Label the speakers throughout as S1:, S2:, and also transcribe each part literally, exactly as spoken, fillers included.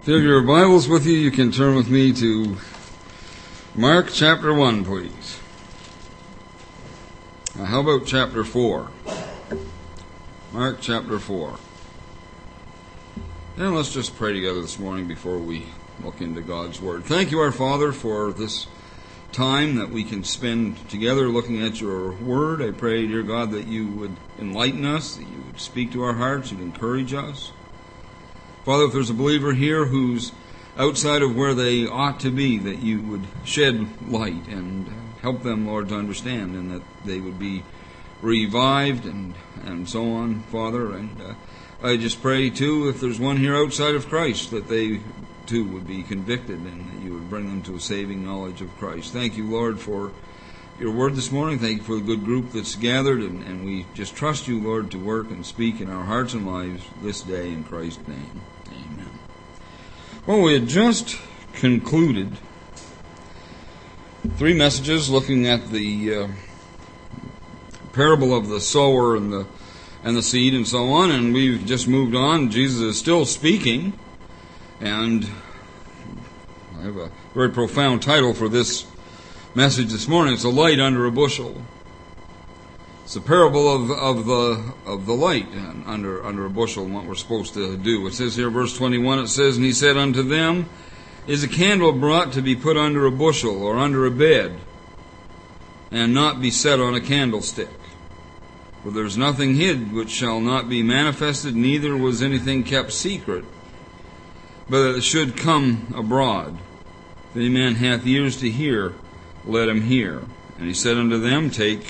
S1: If you have your Bibles with you, you can turn with me to Mark chapter one, please. Now, how about chapter four? Mark chapter four. And let's just pray together this morning before we look into God's Word. Thank you, our Father, for this time that we can spend together looking at your Word. I pray, dear God, that you would enlighten us, that you would speak to our hearts, you'd encourage us. Father, if there's a believer here who's outside of where they ought to be, that you would shed light and help them, Lord, to understand, and that they would be revived and, and so on, Father. And uh, I just pray, too, if there's one here outside of Christ, that they, too, would be convicted and that you would bring them to a saving knowledge of Christ. Thank you, Lord, for your word this morning. Thank you for the good group that's gathered, and, and we just trust you, Lord, to work and speak in our hearts and lives this day in Christ's name. Amen. Well, we had just concluded three messages looking at the uh, parable of the sower and the and the seed and so on, and we've just moved on. Jesus is still speaking, and I have a very profound title for this message this morning. It's a light under a bushel. It's a parable of, of the of the light under under a bushel and what we're supposed to do. It says here, verse twenty-one, it says, "And he said unto them, Is a candle brought to be put under a bushel or under a bed, and not be set on a candlestick? For there is nothing hid which shall not be manifested, neither was anything kept secret, but that it should come abroad. If any man hath ears to hear, let him hear. And he said unto them, Take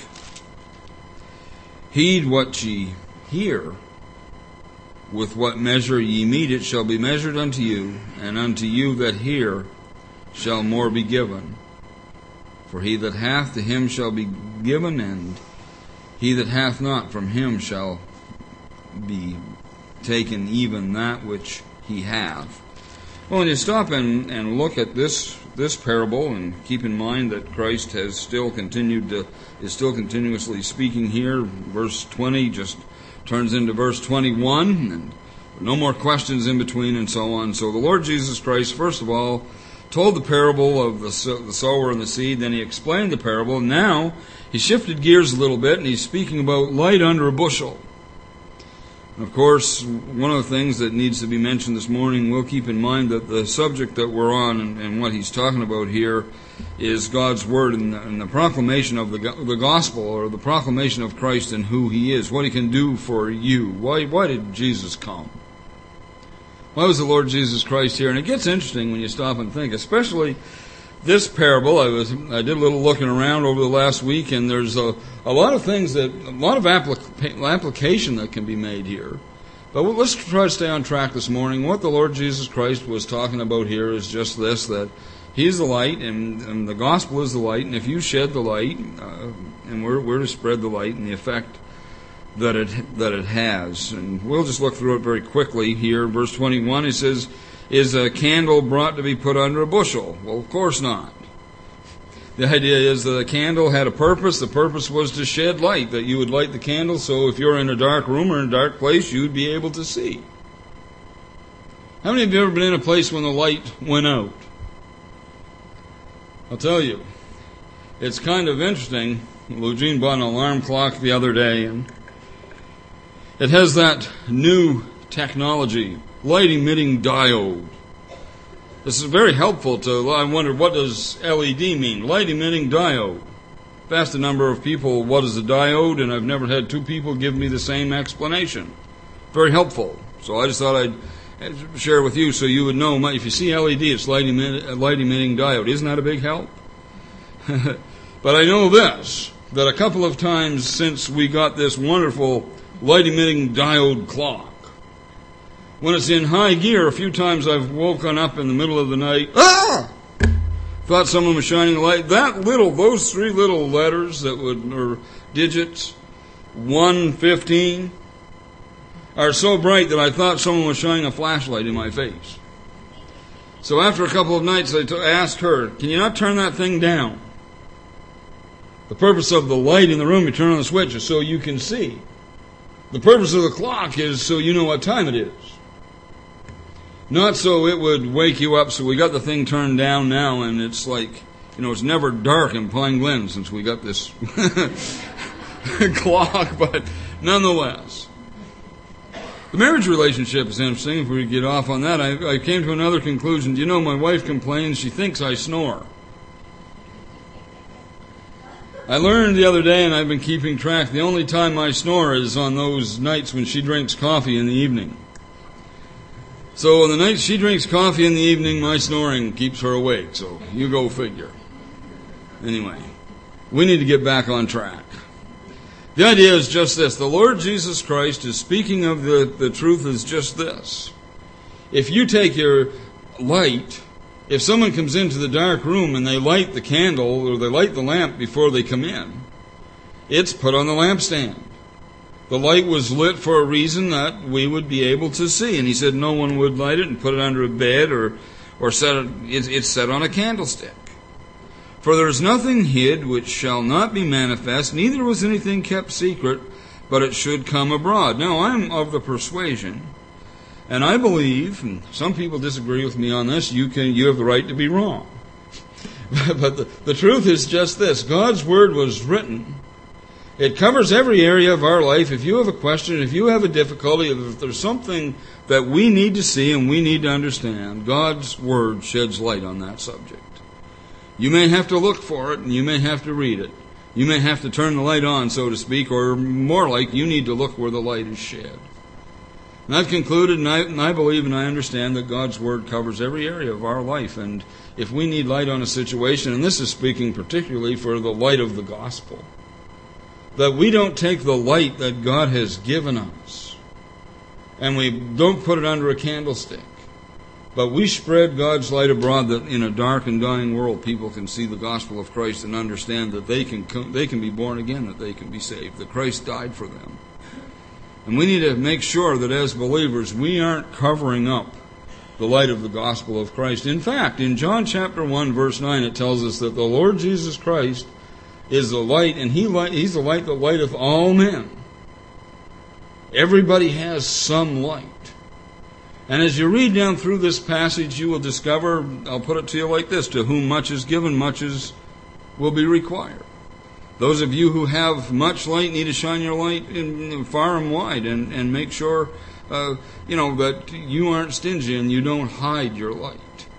S1: heed what ye hear. With what measure ye mete, it shall be measured unto you, and unto you that hear shall more be given. For he that hath, to him shall be given, and he that hath not, from him shall be taken even that which he hath." Well, when you stop and, and look at this this parable, and keep in mind that Christ has still continued to is still continuously speaking here, verse twenty just turns into verse twenty-one, and no more questions in between, and so on. So the Lord Jesus Christ, first of all, told the parable of the, the sower and the seed, then he explained the parable, and now he shifted gears a little bit, and he's speaking about light under a bushel. And of course, one of the things that needs to be mentioned this morning, we'll keep in mind that the subject that we're on and, and what he's talking about here is God's Word and the, and the proclamation of the, the gospel, or the proclamation of Christ and who he is, what he can do for you. Why, why did Jesus come? Why was the Lord Jesus Christ here? And it gets interesting when you stop and think, especially this parable. I was I did a little looking around over the last week, and there's a, a lot of things that, a lot of applica- application that can be made here. But let's try to stay on track this morning. What the Lord Jesus Christ was talking about here is just this, that he's the light, and, and the gospel is the light, and if you shed the light, uh, and we're, we're to spread the light and the effect that it that it has. And we'll just look through it very quickly here. Verse twenty-one, he says, "Is a candle brought to be put under a bushel?" Well, of course not. The idea is that a candle had a purpose. The purpose was to shed light, that you would light the candle so if you're in a dark room or in a dark place, you'd be able to see. How many of you have ever been in a place when the light went out? I'll tell you, it's kind of interesting. Eugene bought an alarm clock the other day, and it has that new technology, light-emitting diode. This is very helpful to, I wonder, what does L E D mean? Light-emitting diode. I've asked a number of people, what is a diode? And I've never had two people give me the same explanation. Very helpful. So I just thought I'd share with you so you would know, if you see L E D, it's light-emitting, light-emitting diode. Isn't that a big help? But I know this, that a couple of times since we got this wonderful light-emitting diode clock, when it's in high gear, a few times I've woken up in the middle of the night, ah! Thought someone was shining a light. That little, those three little letters that would, or digits, one fifteen, are so bright that I thought someone was shining a flashlight in my face. So after a couple of nights, I t- asked her, "Can you not turn that thing down?" The purpose of the light in the room, you turn on the switch, is so you can see. The purpose of the clock is so you know what time it is. Not so it would wake you up. So we got the thing turned down now, and it's like, you know, it's never dark in Pine Glen since we got this clock, but nonetheless. The marriage relationship is interesting. If we get off on that, I, I came to another conclusion. Do you know, my wife complains she thinks I snore. I learned the other day, and I've been keeping track, the only time I snore is on those nights when she drinks coffee in the evening. So on the nights she drinks coffee in the evening, my snoring keeps her awake. So you go figure. Anyway, we need to get back on track. The idea is just this. The Lord Jesus Christ is speaking of the, the truth is just this. If you take your light, if someone comes into the dark room and they light the candle or they light the lamp before they come in, it's put on the lampstand. The light was lit for a reason that we would be able to see. And he said no one would light it and put it under a bed or, or set it, it's set on a candlestick. For there is nothing hid which shall not be manifest, neither was anything kept secret, but it should come abroad. Now, I'm of the persuasion, and I believe, and some people disagree with me on this, you can you have the right to be wrong. But the, the truth is just this. God's Word was written. It covers every area of our life. If you have a question, if you have a difficulty, if there's something that we need to see and we need to understand, God's Word sheds light on that subject. You may have to look for it, and you may have to read it. You may have to turn the light on, so to speak, or more like you need to look where the light is shed. And I've concluded, and I, and I believe and I understand that God's Word covers every area of our life. And if we need light on a situation, and this is speaking particularly for the light of the gospel, that we don't take the light that God has given us and we don't put it under a candlestick, but we spread God's light abroad that in a dark and dying world people can see the gospel of Christ and understand that they can come, they can be born again, that they can be saved, that Christ died for them. And we need to make sure that as believers we aren't covering up the light of the gospel of Christ. In fact, in John chapter one verse nine it tells us that the Lord Jesus Christ is the light, and he light, He's the light that lighteth all men. Everybody has some light. And as you read down through this passage, you will discover, I'll put it to you like this, to whom much is given, much is, will be required. Those of you who have much light need to shine your light in, in far and wide and, and make sure, uh, you know, that you aren't stingy and you don't hide your light.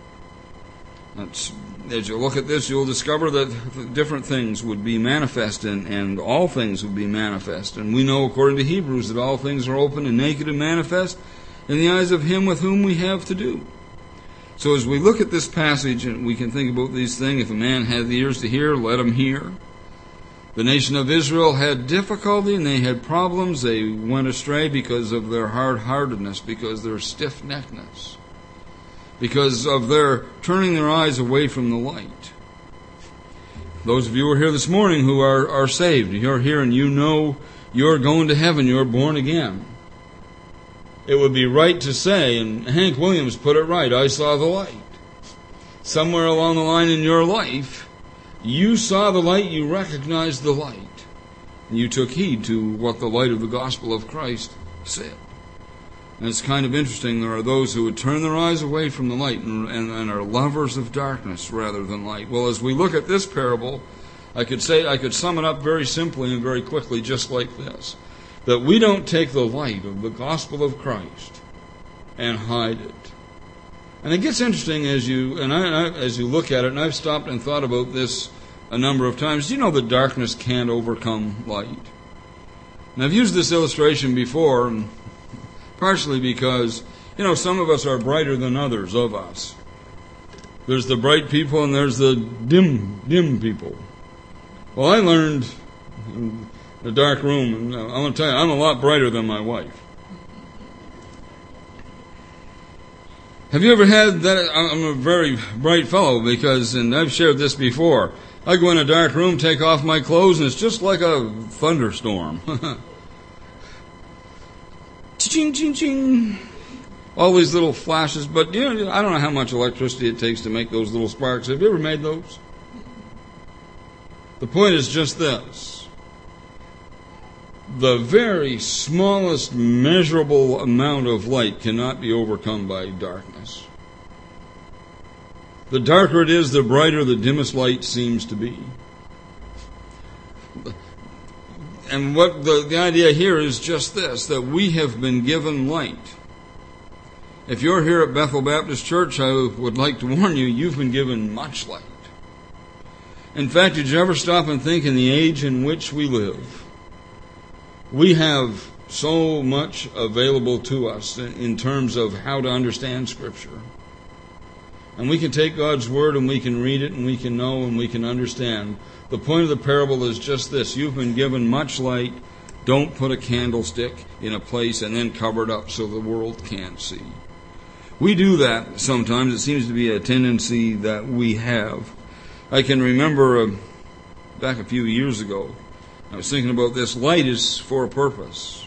S1: That's, as you look at this, you'll discover that different things would be manifest and, and all things would be manifest. And we know, according to Hebrews, that all things are open and naked and manifest in the eyes of Him with whom we have to do. So as we look at this passage, and we can think about these things, if a man had the ears to hear, let him hear. The nation of Israel had difficulty and they had problems. They went astray because of their hard-heartedness, because of their stiff-neckedness, because of their turning their eyes away from the light. Those of you who are here this morning who are, are saved, you're here and you know you're going to heaven, you're born again. It would be right to say, and Hank Williams put it right, I saw the light. Somewhere along the line in your life, you saw the light, you recognized the light, and you took heed to what the light of the gospel of Christ said. And it's kind of interesting, there are those who would turn their eyes away from the light and, and, and are lovers of darkness rather than light. Well, as we look at this parable, I could say, I could sum it up very simply and very quickly just like this. That we don't take the light of the gospel of Christ and hide it. And it gets interesting as you and I, as you look at it, and I've stopped and thought about this a number of times. Do you know that darkness can't overcome light? And I've used this illustration before, and partially because, you know, some of us are brighter than others of us. There's the bright people and there's the dim, dim people. Well, I learned in a dark room, and I'm going to tell you, I'm a lot brighter than my wife. Have you ever had that? I'm a very bright fellow because, and I've shared this before, I go in a dark room, take off my clothes, and it's just like a thunderstorm. Ching, ching, ching. All these little flashes, but you know, I don't know how much electricity it takes to make those little sparks. Have you ever made those? The point is just this. the very smallest measurable amount of light cannot be overcome by darkness. The darker it is, the brighter the dimmest light seems to be. And what the, the idea here is just this, that we have been given light. If you're here at Bethel Baptist Church, I would like to warn you, you've been given much light. In fact, did you ever stop and think in the age in which we live, we have so much available to us in terms of how to understand Scripture. And we can take God's Word and we can read it and we can know and we can understand. The point of the parable is just this. You've been given much light. Don't put a candlestick in a place and then cover it up so the world can't see. We do that sometimes. It seems to be a tendency that we have. I can remember uh, back a few years ago, I was thinking about this. Light is for a purpose.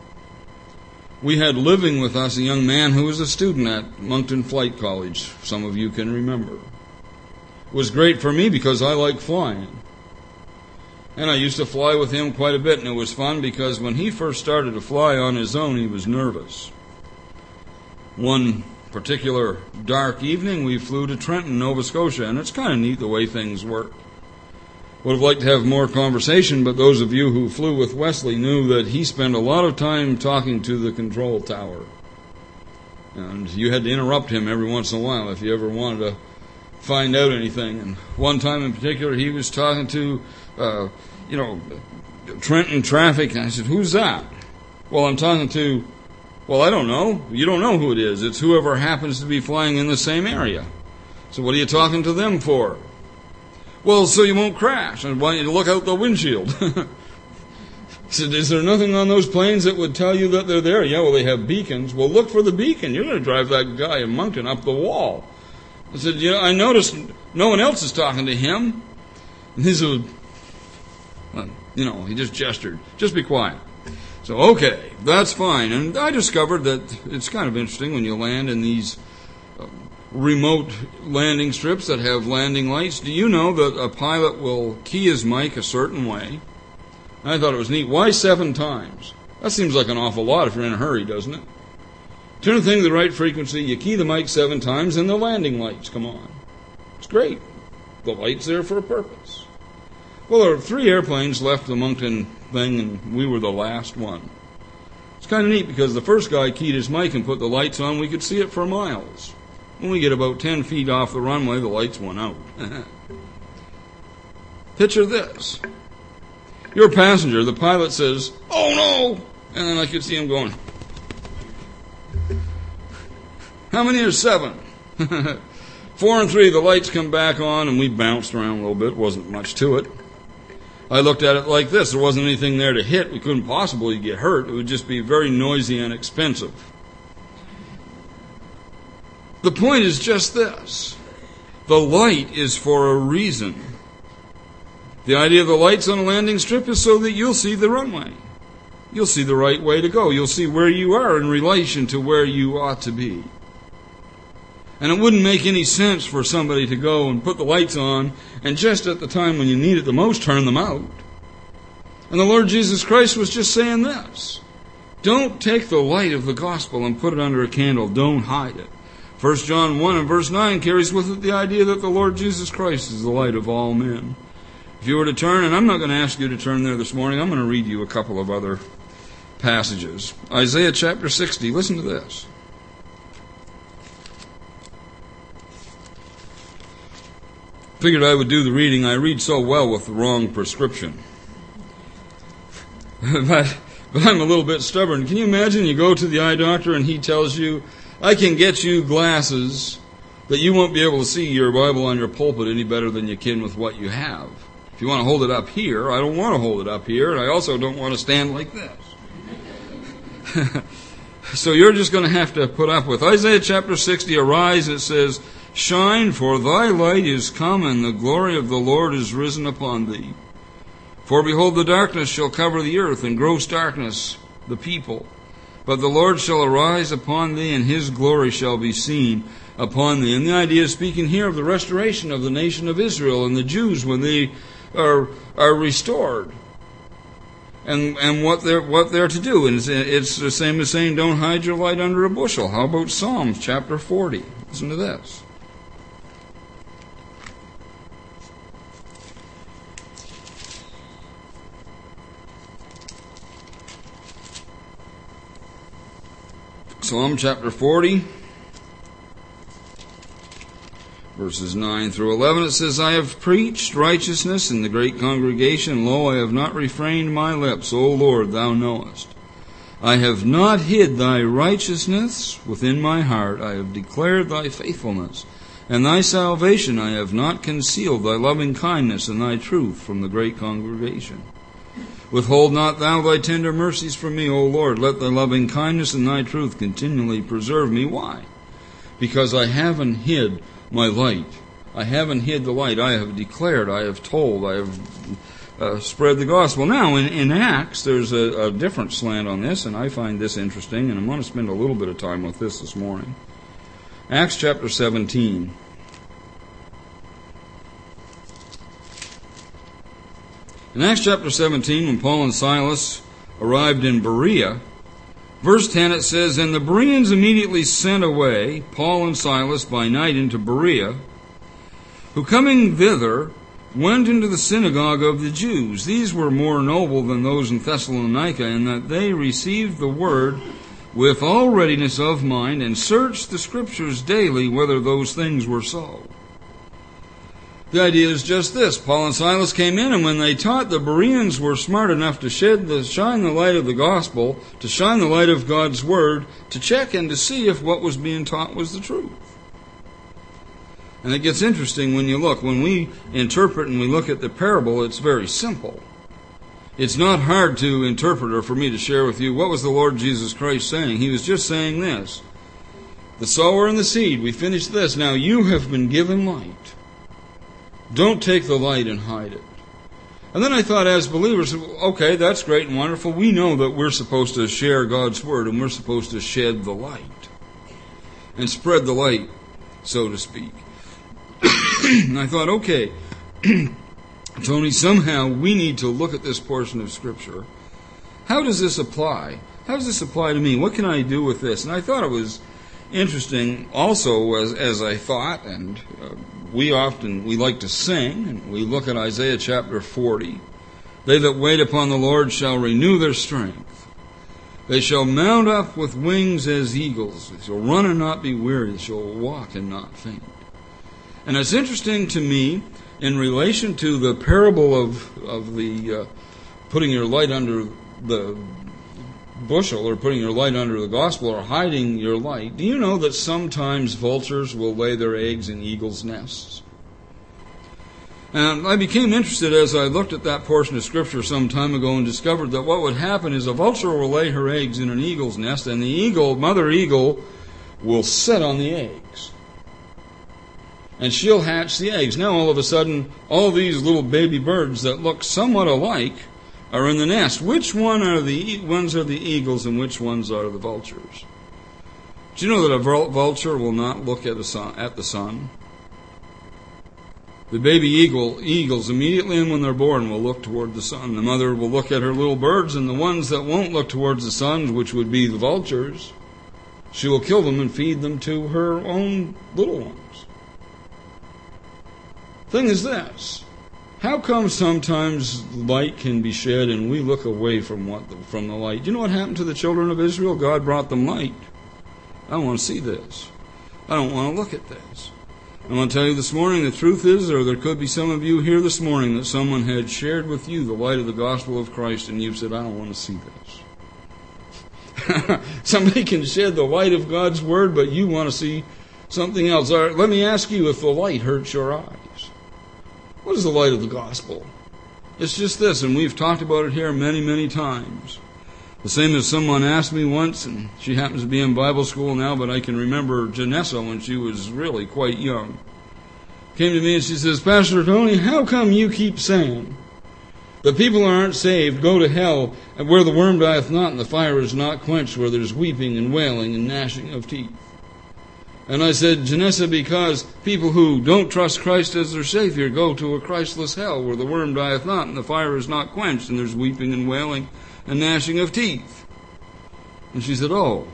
S1: We had living with us a young man who was a student at Moncton Flight College. Some of you can remember. It was great for me because I like flying. And I used to fly with him quite a bit, and it was fun because when he first started to fly on his own, he was nervous. One particular dark evening, we flew to Trenton, Nova Scotia, and it's kind of neat the way things work. Would have liked to have more conversation, but those of you who flew with Wesley knew that he spent a lot of time talking to the control tower. And you had to interrupt him every once in a while if you ever wanted to find out anything. And one time in particular, he was talking to, uh, you know, Trenton traffic, and I said, "Who's that?" "Well, I'm talking to," "Well, I don't know. You don't know who it is. It's whoever happens to be flying in the same area." "So what are you talking to them for?" "Well, so you won't crash. I want you to look out the windshield." I said, "Is there nothing on those planes that would tell you that they're there?" "Yeah, well, they have beacons." "Well, look for the beacon. You're going to drive that guy in Moncton up the wall." I said, "You know, I noticed no one else is talking to him." And he said, well, you know, he just gestured. "Just be quiet." So, okay, that's fine. And I discovered that it's kind of interesting when you land in these remote landing strips that have landing lights. Do you know that a pilot will key his mic a certain way? I thought it was neat. Why seven times? That seems like an awful lot if you're in a hurry, doesn't it? Turn the thing to the right frequency, you key the mic seven times, and the landing lights come on. It's great. The light's there for a purpose. Well, there were three airplanes left the Moncton thing, and we were the last one. It's kind of neat because the first guy keyed his mic and put the lights on. We could see it for miles. When we get about ten feet off the runway, the lights went out. Picture this. You're a passenger. The pilot says, "Oh, no!" And then I could see him going, "How many are seven?" Four and three, the lights come back on, and we bounced around a little bit. Wasn't much to it. I looked at it like this. There wasn't anything there to hit. We couldn't possibly get hurt. It would just be very noisy and expensive. The point is just this. The light is for a reason. The idea of the lights on a landing strip is so that you'll see the runway. You'll see the right way to go. You'll see where you are in relation to where you ought to be. And it wouldn't make any sense for somebody to go and put the lights on and just at the time when you need it the most, turn them out. And the Lord Jesus Christ was just saying this. Don't take the light of the gospel and put it under a candle. Don't hide it. First John one and verse nine carries with it the idea that the Lord Jesus Christ is the light of all men. If you were to turn, and I'm not going to ask you to turn there this morning, I'm going to read you a couple of other passages. Isaiah chapter sixty, listen to this. Figured I would do the reading. I read so well with the wrong prescription. but, but I'm a little bit stubborn. Can you imagine you go to the eye doctor and he tells you, "I can get you glasses that you won't be able to see your Bible on your pulpit any better than you can with what you have. If you want to hold it up here, I don't want to hold it up here, and I also don't want to stand like this." So you're just going to have to put up with Isaiah chapter sixty. Arise, it says, "Shine, for thy light is come, and the glory of the Lord is risen upon thee. For behold, the darkness shall cover the earth, and gross darkness the people. But the Lord shall arise upon thee, and his glory shall be seen upon thee." And the idea is speaking here of the restoration of the nation of Israel and the Jews when they are, are restored. and and what they're what they're to do. And it's, it's the same as saying, don't hide your light under a bushel. How about Psalms chapter forty? Listen to this. Psalm chapter forty, verses nine through eleven, it says, I have preached righteousness in the great congregation. Lo, I have not refrained my lips. O Lord, thou knowest. I have not hid thy righteousness within my heart. I have declared thy faithfulness and thy salvation. I have not concealed thy loving kindness and thy truth from the great congregation. Withhold not thou thy tender mercies from me, O Lord. Let thy loving kindness and thy truth continually preserve me. Why? Because I haven't hid my light. I haven't hid the light. I have declared, I have told, I have uh, spread the gospel. Now, in, in Acts, there's a, a different slant on this, and I find this interesting, and I'm going to spend a little bit of time with this this morning. Acts chapter seventeen. In Acts chapter seventeen, when Paul and Silas arrived in Berea, verse ten, it says, And the Bereans immediately sent away Paul and Silas by night into Berea, who coming thither went into the synagogue of the Jews. These were more noble than those in Thessalonica, in that they received the word with all readiness of mind, and searched the Scriptures daily whether those things were so. The idea is just this. Paul and Silas came in, and when they taught, the Bereans were smart enough to shed the, shine the light of the gospel, to shine the light of God's word, to check and to see if what was being taught was the truth. And it gets interesting when you look. When we interpret and we look at the parable, it's very simple. It's not hard to interpret or for me to share with you what was the Lord Jesus Christ saying. He was just saying this. The sower and the seed, we finished this. Now you have been given light. Don't take the light and hide it. And then I thought, as believers, okay, that's great and wonderful. We know that we're supposed to share God's word, and we're supposed to shed the light and spread the light, so to speak. And I thought, okay, Tony, somehow we need to look at this portion of Scripture. How does this apply? How does this apply to me? What can I do with this? And I thought it was interesting also, as, as I thought, and uh, we often, we like to sing, and we look at Isaiah chapter forty. They that wait upon the Lord shall renew their strength. They shall mount up with wings as eagles. They shall run and not be weary. They shall walk and not faint. And it's interesting to me, in relation to the parable of, of the uh, putting your light under the bushel, or putting your light under the gospel, or hiding your light. Do you know that sometimes vultures will lay their eggs in eagles' nests? And I became interested as I looked at that portion of Scripture some time ago and discovered that what would happen is a vulture will lay her eggs in an eagle's nest, and the eagle, mother eagle, will sit on the eggs. And she'll hatch the eggs. Now all of a sudden, all these little baby birds that look somewhat alike are in the nest. Which one are the ones are the eagles and which ones are the vultures? Do you know that a vulture will not look at the sun? At the sun? The baby eagle, eagles, immediately when they're born, will look toward the sun. The mother will look at her little birds, and the ones that won't look towards the sun, which would be the vultures, she will kill them and feed them to her own little ones. Thing is this. How come sometimes light can be shed and we look away from what the, from the light? Do you know what happened to the children of Israel? God brought them light. I don't want to see this. I don't want to look at this. I want to tell you this morning, the truth is, or there could be some of you here this morning, that someone had shared with you the light of the gospel of Christ, and you've said, I don't want to see this. Somebody can shed the light of God's word, but you want to see something else. All right, let me ask you, if the light hurts your eyes, what is the light of the gospel? It's just this, and we've talked about it here many, many times. The same as someone asked me once, and she happens to be in Bible school now, but I can remember Janessa when she was really quite young. Came to me and she says, Pastor Tony, how come you keep saying that people who aren't saved go to hell, and where the worm dieth not and the fire is not quenched, where there's weeping and wailing and gnashing of teeth? And I said, Janessa, because people who don't trust Christ as their Savior go to a Christless hell where the worm dieth not and the fire is not quenched and there's weeping and wailing and gnashing of teeth. And she said, oh,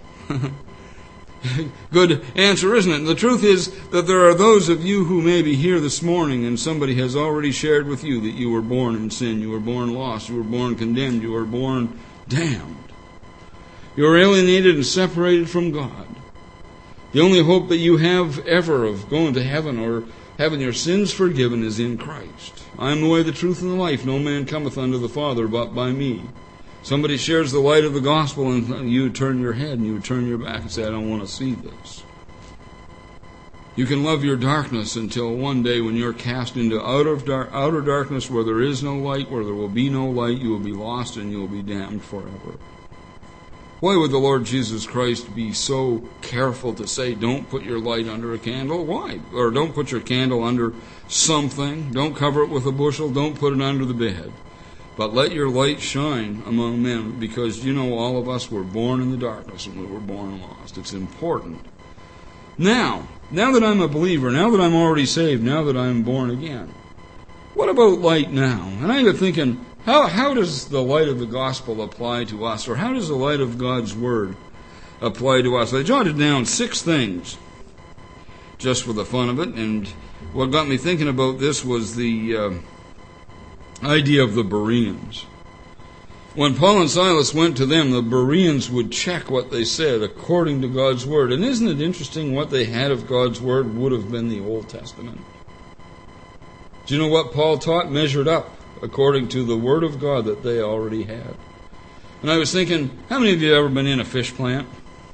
S1: good answer, isn't it? And the truth is that there are those of you who may be here this morning and somebody has already shared with you that you were born in sin, you were born lost, you were born condemned, you were born damned. You are alienated and separated from God. The only hope that you have ever of going to heaven or having your sins forgiven is in Christ. I am the way, the truth, and the life. No man cometh unto the Father but by me. Somebody shares the light of the gospel and you turn your head and you turn your back and say, I don't want to see this. You can love your darkness until one day when you're cast into outer, dark, outer darkness where there is no light, where there will be no light, you will be lost and you will be damned forever. Why would the Lord Jesus Christ be so careful to say, don't put your light under a candle? Why? Or don't put your candle under something. Don't cover it with a bushel. Don't put it under the bed. But let your light shine among men, because you know all of us were born in the darkness and we were born lost. It's important. Now, now that I'm a believer, now that I'm already saved, now that I'm born again, what about light now? And I got thinking, How, how does the light of the gospel apply to us? Or how does the light of God's word apply to us? I jotted down six things just for the fun of it. And what got me thinking about this was the uh, idea of the Bereans. When Paul and Silas went to them, the Bereans would check what they said according to God's word. And isn't it interesting what they had of God's word would have been the Old Testament? Do you know what Paul taught? Measured up according to the Word of God that they already had. And I was thinking, how many of you have ever been in a fish plant?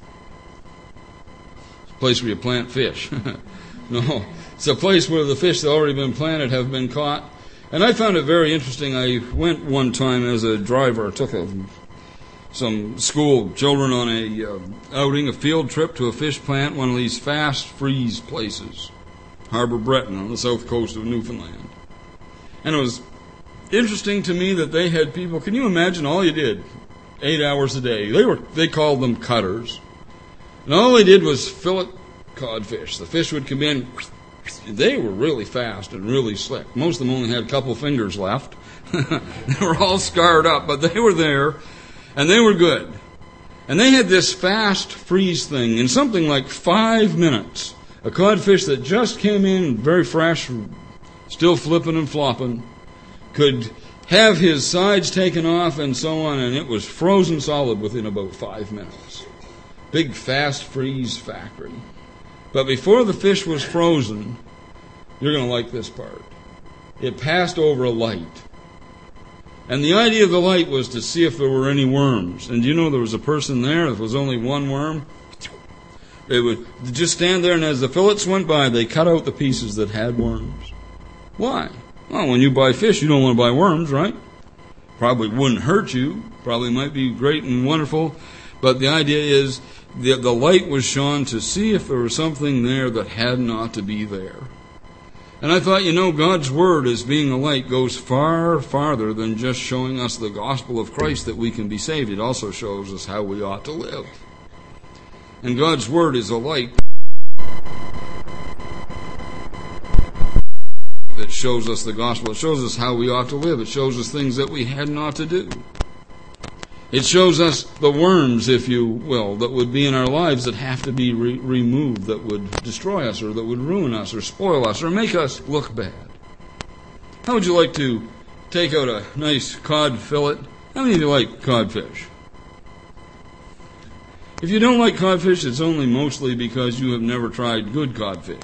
S1: It's a place where you plant fish. No, it's a place where the fish that have already been planted have been caught. And I found it very interesting. I went one time as a driver, took a, some school children on a uh, outing, a field trip to a fish plant, one of these fast freeze places, Harbor Breton on the south coast of Newfoundland. And it was interesting to me that they had people, can you imagine all you did? Eight hours a day. They were they called them cutters. And all they did was fillet codfish. The fish would come in. They were really fast and really slick. Most of them only had a couple fingers left. They were all scarred up, but they were there and they were good. And they had this fast freeze thing in something like five minutes. A codfish that just came in very fresh, still flipping and flopping, could have his sides taken off and so on, and it was frozen solid within about five minutes. Big fast freeze factory. But before the fish was frozen, you're going to like this part, it passed over a light. And the idea of the light was to see if there were any worms. And you know there was a person there, if there was only one worm, they would just stand there, and as the fillets went by, they cut out the pieces that had worms. Why? Well, when you buy fish, you don't want to buy worms, right? Probably wouldn't hurt you. Probably might be great and wonderful. But the idea is the, the light was shone to see if there was something there that had not to be there. And I thought, you know, God's word as being a light goes far farther than just showing us the gospel of Christ that we can be saved. It also shows us how we ought to live. And God's word is a light that shows us the gospel. It shows us how we ought to live. It shows us things that we had not to do. It shows us the worms, if you will, that would be in our lives that have to be re- removed, that would destroy us or that would ruin us or spoil us or make us look bad. How would you like to take out a nice cod fillet? How many of you like codfish? If you don't like codfish, it's only mostly because you have never tried good codfish.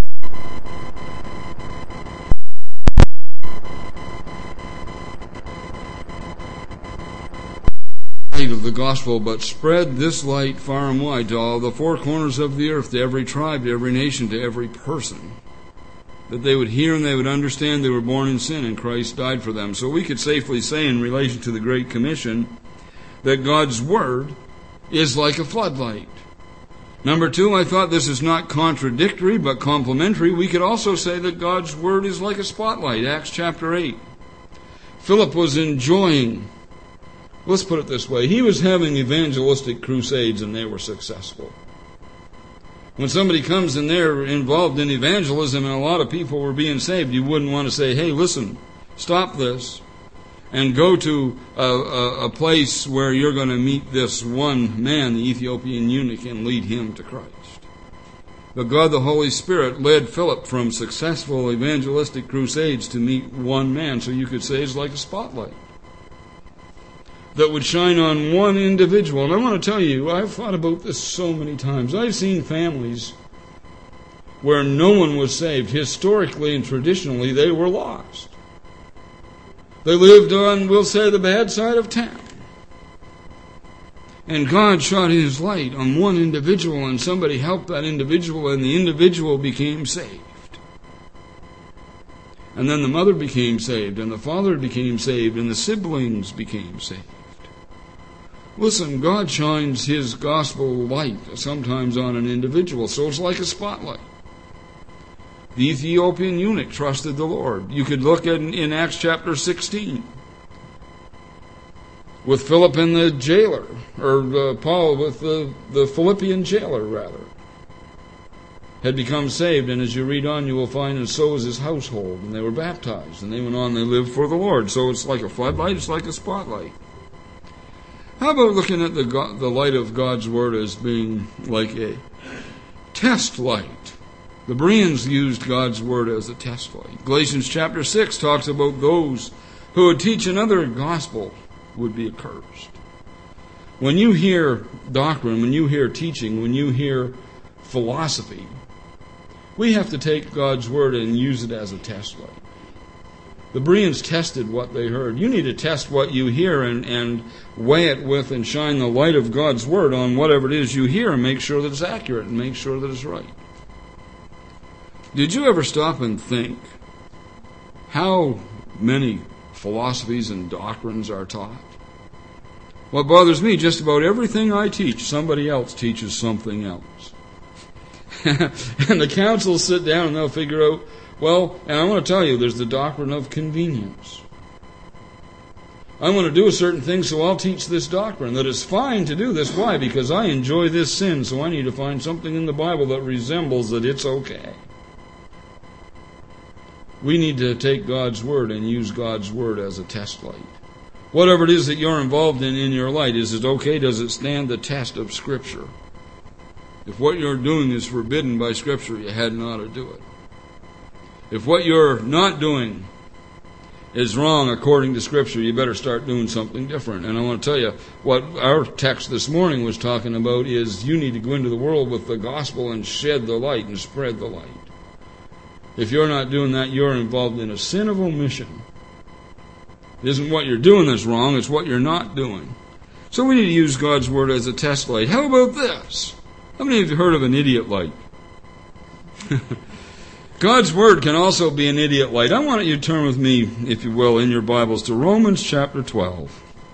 S1: Of the gospel, but spread this light far and wide to all the four corners of the earth, to every tribe, to every nation, to every person, that they would hear and they would understand they were born in sin and Christ died for them. So we could safely say in relation to the Great Commission that God's word is like a floodlight. Number two, I thought this is not contradictory but complementary. We could also say that God's word is like a spotlight. Acts chapter eight. Philip was enjoying, let's put it this way, he was having evangelistic crusades and they were successful. When somebody comes and they're involved in evangelism and a lot of people were being saved, you wouldn't want to say, hey, listen, stop this and go to a, a, a place where you're going to meet this one man, the Ethiopian eunuch, and lead him to Christ. But God the Holy Spirit led Philip from successful evangelistic crusades to meet one man, so you could say it's like a spotlight that would shine on one individual. And I want to tell you, I've thought about this so many times. I've seen families where no one was saved. Historically and traditionally, they were lost. They lived on, we'll say, the bad side of town. And God shot His light on one individual, and somebody helped that individual, and the individual became saved. And then the mother became saved, and the father became saved, and the siblings became saved. Listen, God shines His gospel light sometimes on an individual, so it's like a spotlight. The Ethiopian eunuch trusted the Lord. You could look at in Acts chapter sixteen with Philip and the jailer, or uh, Paul with the, the Philippian jailer, rather, had become saved. And as you read on, you will find, and so was his household, and they were baptized, and they went on, they lived for the Lord. So it's like a floodlight, it's like a spotlight. How about looking at the, God, the light of God's Word as being like a test light? The Bereans used God's Word as a test light. Galatians chapter six talks about those who would teach another gospel would be accursed. When you hear doctrine, when you hear teaching, when you hear philosophy, we have to take God's Word and use it as a test light. The Bereans tested what they heard. You need to test what you hear and, and weigh it with and shine the light of God's Word on whatever it is you hear and make sure that it's accurate and make sure that it's right. Did you ever stop and think how many philosophies and doctrines are taught? What bothers me, just about everything I teach, somebody else teaches something else. And the councils sit down and they'll figure out, well, and I want to tell you, there's the doctrine of convenience. I want to do a certain thing, so I'll teach this doctrine, that it's fine to do this. Why? Because I enjoy this sin, so I need to find something in the Bible that resembles that it's okay. We need to take God's Word and use God's Word as a test light. Whatever it is that you're involved in in your life, is it okay? Does it stand the test of Scripture? If what you're doing is forbidden by Scripture, you had not to do it. If what you're not doing is wrong according to Scripture, you better start doing something different. And I want to tell you, what our text this morning was talking about is you need to go into the world with the gospel and shed the light and spread the light. If you're not doing that, you're involved in a sin of omission. It isn't what you're doing that's wrong, it's what you're not doing. So we need to use God's Word as a test light. How about this? How many of you heard of an idiot light? God's Word can also be an idiot light. I want you to turn with me, if you will, in your Bibles to Romans chapter twelve.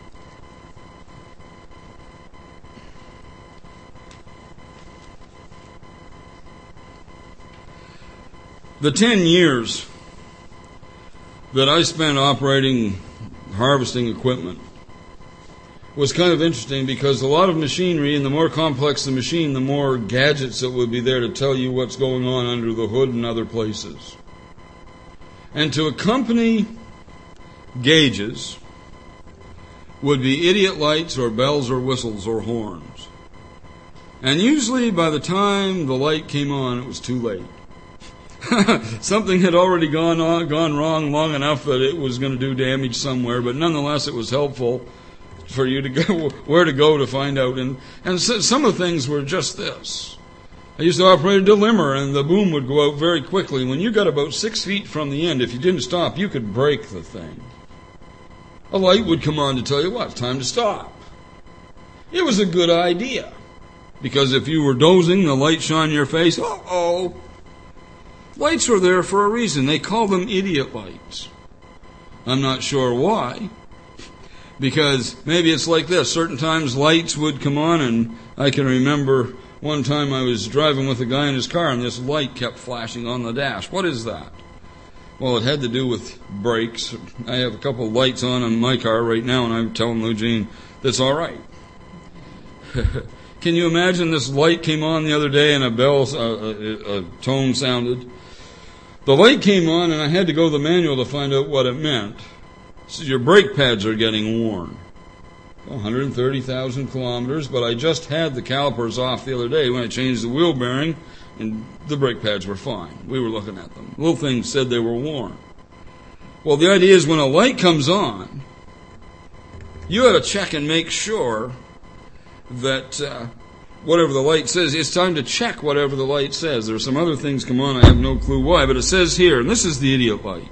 S1: The ten years that I spent operating harvesting equipment was kind of interesting because a lot of machinery, and the more complex the machine, the more gadgets that would be there to tell you what's going on under the hood and other places. And to accompany gauges would be idiot lights or bells or whistles or horns. And usually by the time the light came on, it was too late. Something had already gone on, gone wrong long enough that it was going to do damage somewhere, but nonetheless it was helpful for you to go where to go to find out. And and so, some of the things were just this. I used to operate a delimber, and the boom would go out very quickly. When you got about six feet from the end, if you didn't stop, you could break the thing. A light would come on to tell you what, it's time to stop. It was a good idea, because if you were dozing, the light shone in your face. Uh-oh. Lights are there for a reason. They call them idiot lights. I'm not sure why. Because maybe it's like this. Certain times lights would come on, and I can remember one time I was driving with a guy in his car, and this light kept flashing on the dash. What is that? Well, it had to do with brakes. I have a couple of lights on in my car right now, and I'm telling Eugene, that's all right. Can you imagine this light came on the other day and a bell, uh, a, a tone sounded? The light came on and I had to go to the manual to find out what it meant. It says your brake pads are getting worn. one hundred thirty thousand kilometers, but I just had the calipers off the other day when I changed the wheel bearing, and the brake pads were fine. We were looking at them. Little things said they were worn. Well, the idea is when a light comes on, you ought to check and make sure that uh, whatever the light says, it's time to check whatever the light says. There are some other things come on, I have no clue why, but it says here, and this is the idiot light.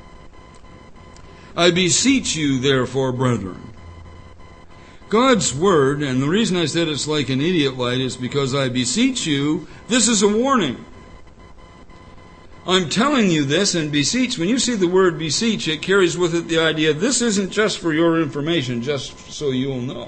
S1: I beseech you, therefore, brethren. God's word, and the reason I said it's like an idiot light is because I beseech you, this is a warning. I'm telling you this, and beseech, when you see the word beseech, it carries with it the idea, this isn't just for your information, just so you'll know.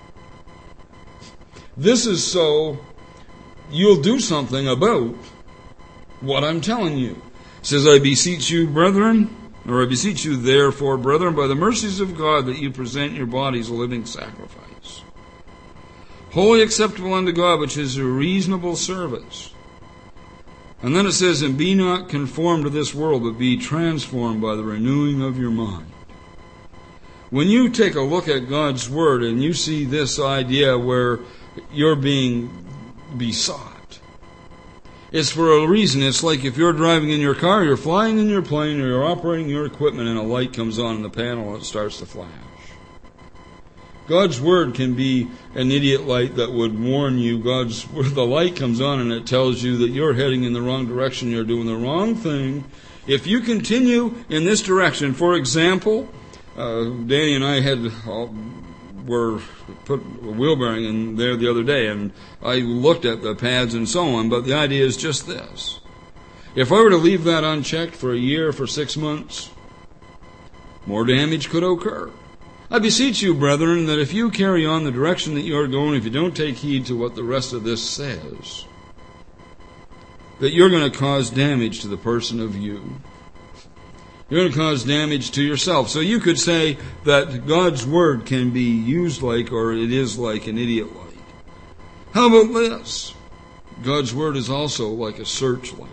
S1: This is so you'll do something about what I'm telling you. It says, I beseech you, brethren, or I beseech you, therefore, brethren, by the mercies of God, that you present your bodies a living sacrifice, wholly acceptable unto God, which is a reasonable service. And then it says, and be not conformed to this world, but be transformed by the renewing of your mind. When you take a look at God's word and you see this idea where you're being besought, it's for a reason. It's like if you're driving in your car, you're flying in your plane, or you're operating your equipment, and a light comes on in the panel and it starts to flash. God's word can be an idiot light that would warn you. God's word, the light comes on and it tells you that you're heading in the wrong direction, you're doing the wrong thing. If you continue in this direction, for example, uh, Danny and I had uh, were put a wheel bearing in there the other day, and I looked at the pads and so on, but the idea is just this. If I were to leave that unchecked for a year, for six months, more damage could occur. I beseech you, brethren, that if you carry on the direction that you are going, if you don't take heed to what the rest of this says, that you're going to cause damage to the person of you. You're going to cause damage to yourself. So you could say that God's word can be used like, or it is like, an idiot light. How about this? God's word is also like a searchlight.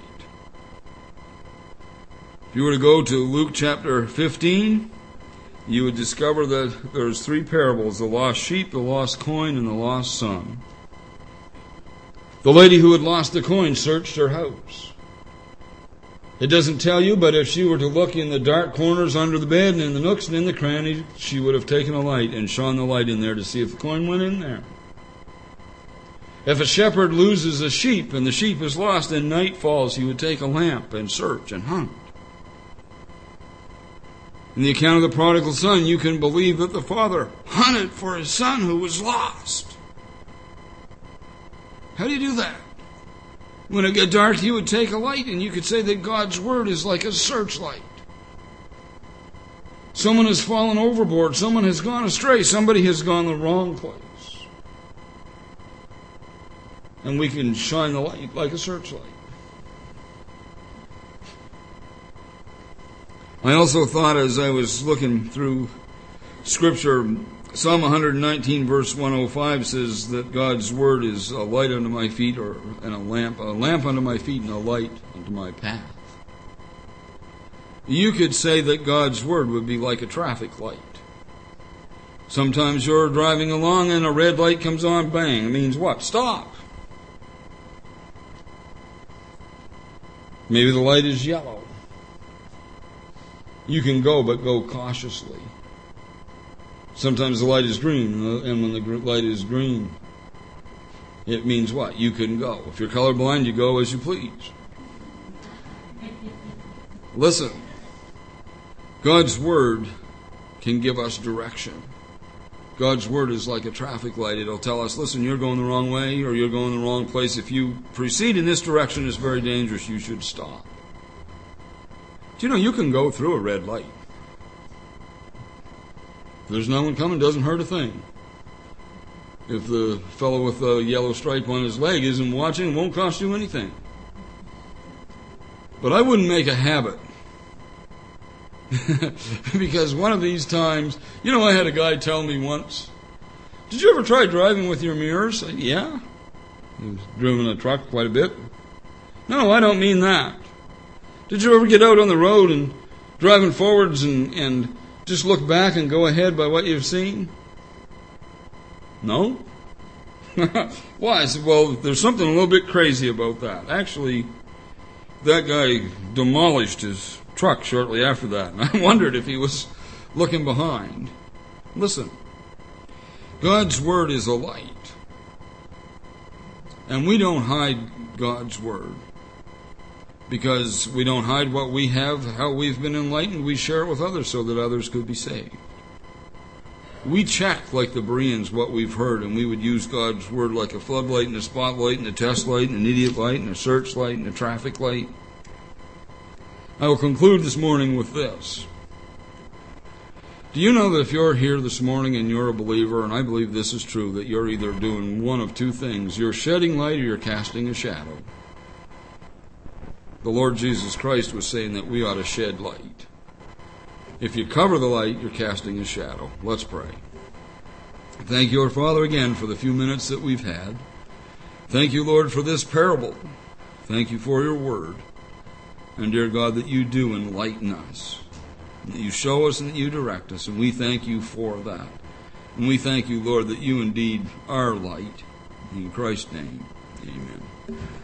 S1: If you were to go to Luke chapter fifteen, you would discover that there's three parables: the lost sheep, the lost coin, and the lost son. The lady who had lost the coin searched her house. It doesn't tell you, but if she were to look in the dark corners under the bed and in the nooks and in the crannies, she would have taken a light and shone the light in there to see if the coin went in there. If a shepherd loses a sheep and the sheep is lost and night falls, he would take a lamp and search and hunt. In the account of the prodigal son, you can believe that the father hunted for his son who was lost. How do you do that? When it got dark, he would take a light, and you could say that God's word is like a searchlight. Someone has fallen overboard. Someone has gone astray. Somebody has gone the wrong place. And we can shine the light like a searchlight. I also thought, as I was looking through Scripture, Psalm one nineteen verse one oh five says that God's word is a light unto my feet, or and a lamp, a lamp unto my feet and a light unto my path. You could say that God's word would be like a traffic light. Sometimes you're driving along and a red light comes on, bang. It means what? Stop. Maybe the light is yellow. You can go, but go cautiously. Sometimes the light is green, and when the light is green, it means what? You can go. If you're colorblind, you go as you please. Listen, God's word can give us direction. God's word is like a traffic light. It'll tell us, listen, you're going the wrong way, or you're going the wrong place. If you proceed in this direction, it's very dangerous. You should stop. Do you know you can go through a red light? If there's no one coming, it doesn't hurt a thing. If the fellow with the yellow stripe on his leg isn't watching, it won't cost you anything. But I wouldn't make a habit. Because one of these times, you know, I had a guy tell me once, did you ever try driving with your mirrors? I said, yeah. You've driven a truck quite a bit. No, I don't mean that. Did you ever get out on the road and driving forwards and, and just look back and go ahead by what you've seen? No? Why? I said, well, there's something a little bit crazy about that. Actually, that guy demolished his truck shortly after that, and I wondered if he was looking behind. Listen, God's Word is a light, and we don't hide God's Word, because we don't hide what we have, how we've been enlightened. We share it with others so that others could be saved. We check, like the Bereans, what we've heard, and we would use God's Word like a floodlight and a spotlight and a test light and an idiot light and a searchlight and a traffic light. I will conclude this morning with this. Do you know that if you're here this morning and you're a believer, and I believe this is true, that you're either doing one of two things. You're shedding light or you're casting a shadow. The Lord Jesus Christ was saying that we ought to shed light. If you cover the light, you're casting a shadow. Let's pray. Thank you, our Father, again for the few minutes that we've had. Thank you, Lord, for this parable. Thank you for your word. And, dear God, that you do enlighten us, that you show us and that you direct us, and we thank you for that. And we thank you, Lord, that you indeed are light. In Christ's name, amen.